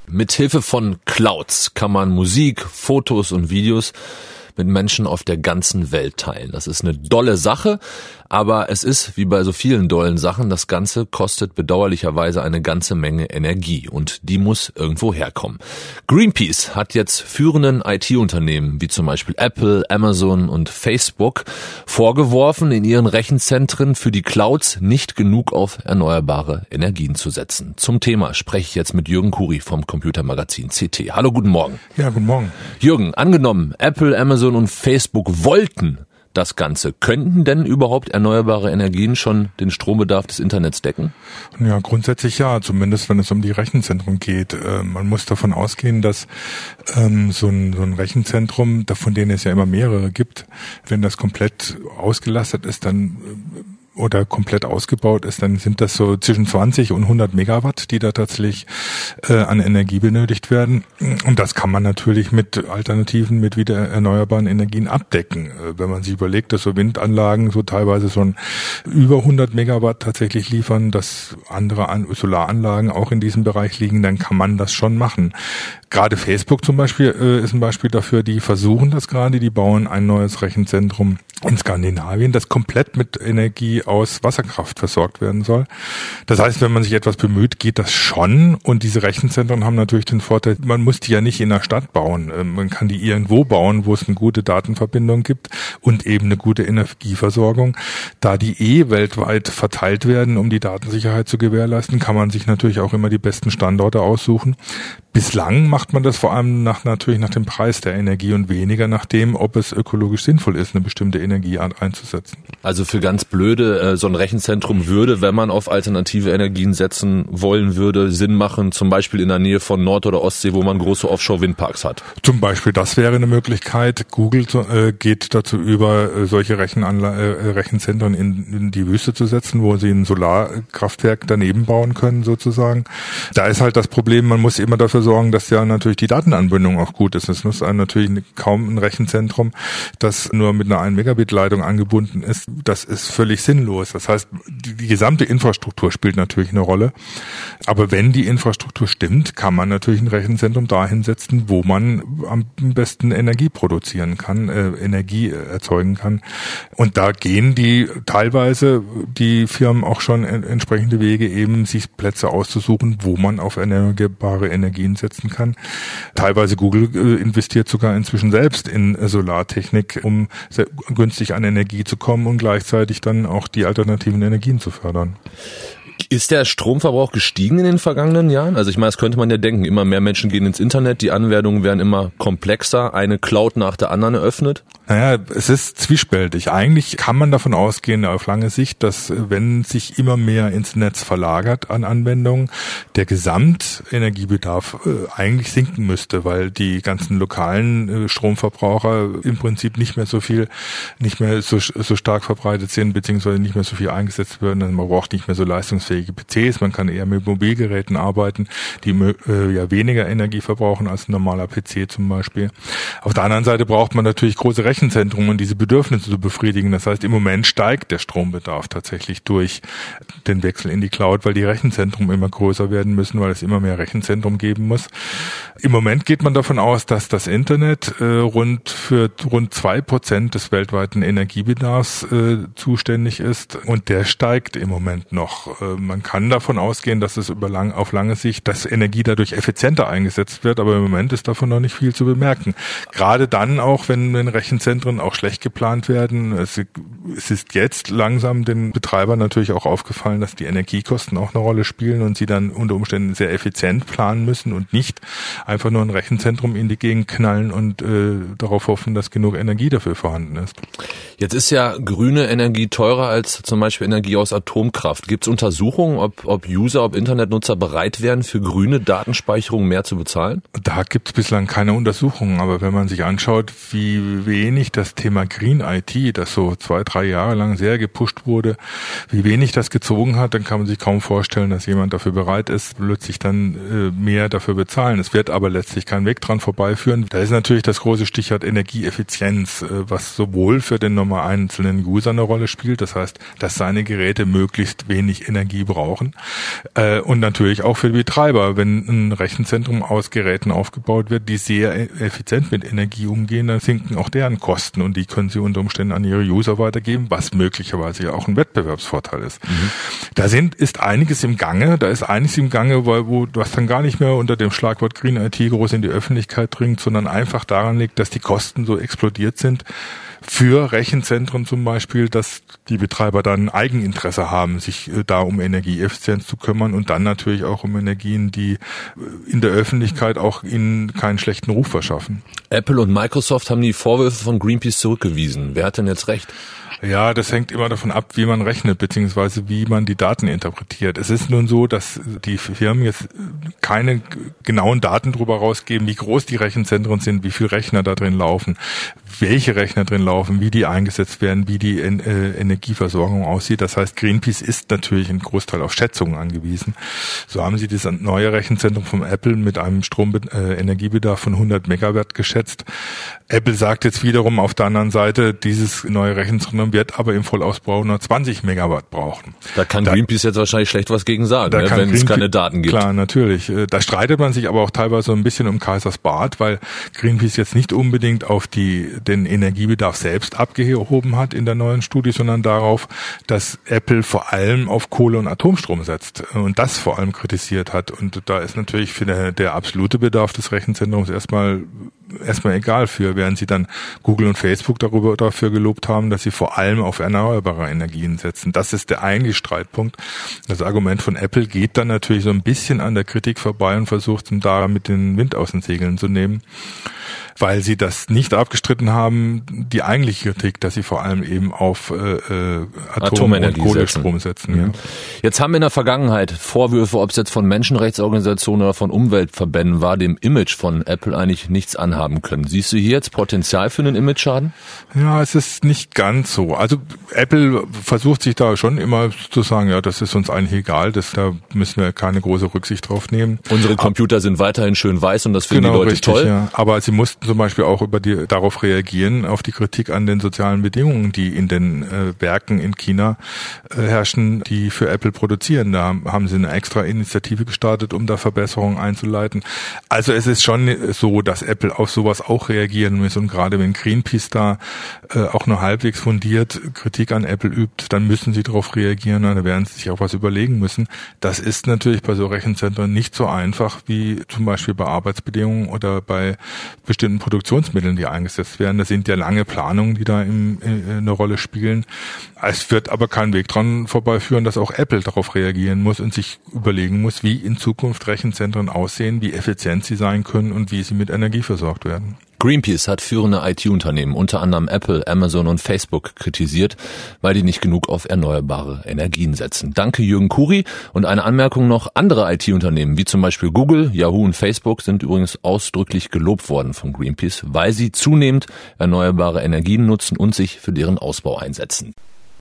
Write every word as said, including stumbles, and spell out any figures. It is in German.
Mithilfe von Clouds kann man Musik, Fotos und Videos mit Menschen auf der ganzen Welt teilen. Das ist eine dolle Sache, aber es ist, wie bei so vielen dollen Sachen, das Ganze kostet bedauerlicherweise eine ganze Menge Energie und die muss irgendwo herkommen. Greenpeace hat jetzt führenden I T-Unternehmen wie zum Beispiel Apple, Amazon und Facebook vorgeworfen, in ihren Rechenzentren für die Clouds nicht genug auf erneuerbare Energien zu setzen. Zum Thema spreche ich jetzt mit Jürgen Kuri vom Computermagazin C T. Hallo, guten Morgen. Ja, guten Morgen. Jürgen, angenommen, Apple, Amazon und Facebook wollten das Ganze. Könnten denn überhaupt erneuerbare Energien schon den Strombedarf des Internets decken? Ja, grundsätzlich ja, zumindest wenn es um die Rechenzentren geht. Äh, man muss davon ausgehen, dass ähm, so, ein, so ein Rechenzentrum, von denen es ja immer mehrere gibt, wenn das komplett ausgelastet ist, dann oder komplett ausgebaut ist, dann sind das so zwischen zwanzig und hundert Megawatt, die da tatsächlich äh, an Energie benötigt werden. Und das kann man natürlich mit Alternativen, mit wieder erneuerbaren Energien abdecken. Äh, wenn man sich überlegt, dass so Windanlagen so teilweise schon über hundert Megawatt tatsächlich liefern, dass andere An- Solaranlagen auch in diesem Bereich liegen, dann kann man das schon machen. Gerade Facebook zum Beispiel äh, ist ein Beispiel dafür, die versuchen das gerade, die bauen ein neues Rechenzentrum in Skandinavien, das komplett mit Energie aus Wasserkraft versorgt werden soll. Das heißt, wenn man sich etwas bemüht, geht das schon. Und diese Rechenzentren haben natürlich den Vorteil, man muss die ja nicht in der Stadt bauen. Man kann die irgendwo bauen, wo es eine gute Datenverbindung gibt und eben eine gute Energieversorgung. Da die eh weltweit verteilt werden, um die Datensicherheit zu gewährleisten, kann man sich natürlich auch immer die besten Standorte aussuchen. Bislang macht man das vor allem nach, natürlich nach dem Preis der Energie und weniger nach dem, ob es ökologisch sinnvoll ist, eine bestimmte Energieart einzusetzen. Also für ganz blöde, so ein Rechenzentrum würde, wenn man auf alternative Energien setzen wollen würde, Sinn machen, zum Beispiel in der Nähe von Nord- oder Ostsee, wo man große Offshore-Windparks hat. Zum Beispiel, das wäre eine Möglichkeit. Google äh, geht dazu über, äh, solche Rechenanla- äh, Rechenzentren in, in die Wüste zu setzen, wo sie ein Solarkraftwerk daneben bauen können sozusagen. Da ist halt das Problem, man muss immer dafür sorgen, dass ja natürlich die Datenanbindung auch gut ist. Es muss natürlich kaum ein Rechenzentrum, das nur mit einer ein Megabit Leitung angebunden ist. Das ist völlig sinnlos. Das heißt, die, die gesamte Infrastruktur spielt natürlich eine Rolle. Aber wenn die Infrastruktur stimmt, kann man natürlich ein Rechenzentrum dahin setzen, wo man am besten Energie produzieren kann, äh, Energie erzeugen kann. Und da gehen die teilweise die Firmen auch schon en- entsprechende Wege, eben sich Plätze auszusuchen, wo man auf erneuerbare Energien setzen kann. Teilweise Google äh, investiert sogar inzwischen selbst in äh, Solartechnik, um sehr günstig an Energie zu kommen und gleichzeitig dann auch die alternativen Energien zu fördern. Ist der Stromverbrauch gestiegen in den vergangenen Jahren? Also ich meine, das könnte man ja denken, immer mehr Menschen gehen ins Internet, die Anwendungen werden immer komplexer, eine Cloud nach der anderen eröffnet. Naja, es ist zwiespältig. Eigentlich kann man davon ausgehen, auf lange Sicht, dass wenn sich immer mehr ins Netz verlagert an Anwendungen, der Gesamtenergiebedarf äh, eigentlich sinken müsste, weil die ganzen lokalen äh, Stromverbraucher im Prinzip nicht mehr so viel, nicht mehr so, so stark verbreitet sind, beziehungsweise nicht mehr so viel eingesetzt werden. Also man braucht nicht mehr so leistungsfähige P Cs, man kann eher mit Mobilgeräten arbeiten, die äh, ja weniger Energie verbrauchen als ein normaler P C zum Beispiel. Auf der anderen Seite braucht man natürlich große Rechenzentren, um diese Bedürfnisse zu befriedigen. Das heißt, im Moment steigt der Strombedarf tatsächlich durch den Wechsel in die Cloud, weil die Rechenzentren immer größer werden müssen, weil es immer mehr Rechenzentren geben muss. Im Moment geht man davon aus, dass das Internet äh, rund für rund zwei Prozent des weltweiten Energiebedarfs äh, zuständig ist und der steigt im Moment noch. Äh, man kann davon ausgehen, dass es über lang, auf lange Sicht, dass Energie dadurch effizienter eingesetzt wird, aber im Moment ist davon noch nicht viel zu bemerken. Gerade dann auch, wenn, wenn Rechenzentren auch schlecht geplant werden. Es, es ist jetzt langsam den Betreibern natürlich auch aufgefallen, dass die Energiekosten auch eine Rolle spielen und sie dann unter Umständen sehr effizient planen müssen und nicht einfach nur ein Rechenzentrum in die Gegend knallen und äh, darauf hoffen, dass genug Energie dafür vorhanden ist. Jetzt ist ja grüne Energie teurer als zum Beispiel Energie aus Atomkraft. Gibt es Untersuchungen, ob, ob User, ob Internetnutzer bereit wären, für grüne Datenspeicherung mehr zu bezahlen? Da gibt es bislang keine Untersuchungen, aber wenn man sich anschaut, wie wenig das Thema Green I T, das so zwei, drei Jahre lang sehr gepusht wurde, wie wenig das gezogen hat, dann kann man sich kaum vorstellen, dass jemand dafür bereit ist, plötzlich dann äh, mehr dafür bezahlen. Es wird aber letztlich kein Weg dran vorbeiführen. Da ist natürlich das große Stichwort Energieeffizienz, äh, was sowohl für den Nummer einzelnen User eine Rolle spielt, das heißt, dass seine Geräte möglichst wenig Energie Energie brauchen. Äh, und natürlich auch für die Betreiber. Wenn ein Rechenzentrum aus Geräten aufgebaut wird, die sehr effizient mit Energie umgehen, dann sinken auch deren Kosten und die können sie unter Umständen an ihre User weitergeben, was möglicherweise ja auch ein Wettbewerbsvorteil ist. Mhm. Da sind, ist einiges im Gange, da ist einiges im Gange, weil, wo, was dann gar nicht mehr unter dem Schlagwort Green I T groß in die Öffentlichkeit dringt, sondern einfach daran liegt, dass die Kosten so explodiert sind für Rechenzentren zum Beispiel, dass die Betreiber dann Eigeninteresse haben, sich da um Energieeffizienz zu kümmern und dann natürlich auch um Energien, die in der Öffentlichkeit auch ihnen keinen schlechten Ruf verschaffen. Apple und Microsoft haben die Vorwürfe von Greenpeace zurückgewiesen. Wer hat denn jetzt recht? Ja, das hängt immer davon ab, wie man rechnet, beziehungsweise wie man die Daten interpretiert. Es ist nun so, dass die Firmen jetzt keine genauen Daten darüber rausgeben, wie groß die Rechenzentren sind, wie viele Rechner da drin laufen, welche Rechner drin laufen, wie die eingesetzt werden, wie die äh, Energieversorgung aussieht. Das heißt, Greenpeace ist natürlich ein Großteil auf Schätzungen angewiesen. So haben sie das neue Rechenzentrum von Apple mit einem Stromenergiebedarf von hundert Megawatt geschätzt. Apple sagt jetzt wiederum auf der anderen Seite, dieses neue Rechenzentrum wird aber im Vollausbau nur zwanzig Megawatt brauchen. Da kann da, Greenpeace jetzt wahrscheinlich schlecht was gegen sagen, ne, wenn es keine Daten gibt. Klar, natürlich. Da streitet man sich aber auch teilweise so ein bisschen um Kaisersbad, weil Greenpeace jetzt nicht unbedingt auf die den Energiebedarf selbst abgehoben hat in der neuen Studie, sondern darauf, dass Apple vor allem auf Kohle- und Atomstrom setzt und das vor allem kritisiert hat. Und da ist natürlich für der, der absolute Bedarf des Rechenzentrums erstmal erstmal egal für, während sie dann Google und Facebook darüber dafür gelobt haben, dass sie vor allem auf erneuerbare Energien setzen. Das ist der eigentliche Streitpunkt. Das Argument von Apple geht dann natürlich so ein bisschen an der Kritik vorbei und versucht, um da mit den Wind aus den Segeln zu nehmen, weil sie das nicht abgestritten haben, die eigentliche Kritik, dass sie vor allem eben auf äh, Atom- Atomenergie und Kohlestrom setzen. setzen. Ja. Jetzt haben wir in der Vergangenheit Vorwürfe, ob es jetzt von Menschenrechtsorganisationen oder von Umweltverbänden war, dem Image von Apple eigentlich nichts anhaben können. Siehst du hier jetzt Potenzial für einen Image-Schaden? Ja, es ist nicht ganz so. Also Apple versucht sich da schon immer zu sagen, ja, das ist uns eigentlich egal, das, da müssen wir keine große Rücksicht drauf nehmen. Unsere Computer Aber, sind weiterhin schön weiß und das finden genau, die Leute richtig, toll. Ja. Aber sie mussten zum Beispiel auch über die, darauf reagieren, auf die Kritik an den sozialen Bedingungen, die in den äh, Werken in China äh, herrschen, die für Apple produzieren. Da haben sie eine extra Initiative gestartet, um da Verbesserungen einzuleiten. Also es ist schon so, dass Apple auf sowas auch reagieren muss und gerade wenn Greenpeace da äh, auch nur halbwegs fundiert Kritik an Apple übt, dann müssen sie darauf reagieren und da werden sie sich auch was überlegen müssen. Das ist natürlich bei so Rechenzentren nicht so einfach wie zum Beispiel bei Arbeitsbedingungen oder bei bestimmten Produktionsmitteln, die eingesetzt werden. Das sind ja lange Planungen, die da im, in, eine Rolle spielen. Es wird aber kein Weg dran vorbeiführen, dass auch Apple darauf reagieren muss und sich überlegen muss, wie in Zukunft Rechenzentren aussehen, wie effizient sie sein können und wie sie mit Energie versorgt werden. Greenpeace hat führende I T-Unternehmen, unter anderem Apple, Amazon und Facebook, kritisiert, weil die nicht genug auf erneuerbare Energien setzen. Danke Jürgen Kuri. Und eine Anmerkung noch, andere I T-Unternehmen, wie zum Beispiel Google, Yahoo und Facebook, sind übrigens ausdrücklich gelobt worden von Greenpeace, weil sie zunehmend erneuerbare Energien nutzen und sich für deren Ausbau einsetzen.